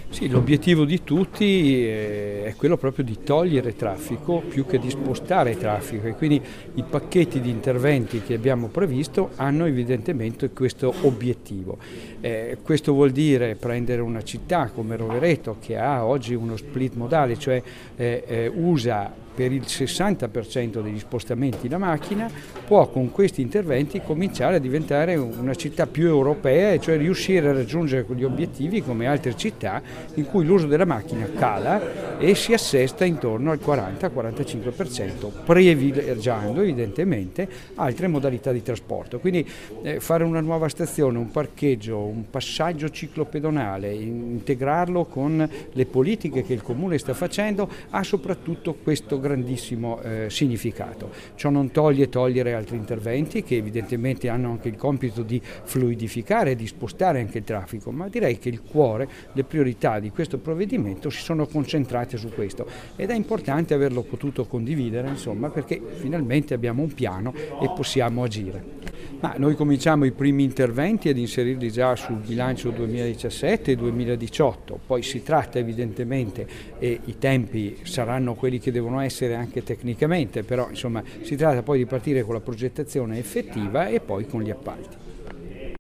Sì, l'obiettivo di tutti è quello proprio di togliere traffico più che di spostare traffico, e quindi i pacchetti di interventi che abbiamo previsto hanno evidentemente questo obiettivo. Questo vuol dire prendere una città come Rovereto, che ha oggi uno split modale, cioè usa per il 60% degli spostamenti la macchina, può con questi interventi cominciare a diventare una città più europea, e cioè riuscire a raggiungere quegli obiettivi come altre città in cui l'uso della macchina cala e si assesta intorno al 40-45%, privilegiando evidentemente altre modalità di trasporto. Quindi fare una nuova stazione, un parcheggio, un passaggio ciclopedonale, integrarlo con le politiche che il Comune sta facendo, ha soprattutto questo grandissimo significato. Ciò non toglie togliere altri interventi che evidentemente hanno anche il compito di fluidificare e di spostare anche il traffico, ma direi che il cuore, le priorità di questo provvedimento si sono concentrate su questo, ed è importante averlo potuto condividere, insomma, perché finalmente abbiamo un piano e possiamo agire. Ma noi cominciamo i primi interventi ad inserirli già sul bilancio 2017 e 2018, poi si tratta evidentemente, e i tempi saranno quelli che devono essere anche tecnicamente, però insomma si tratta poi di partire con la progettazione effettiva e poi con gli appalti.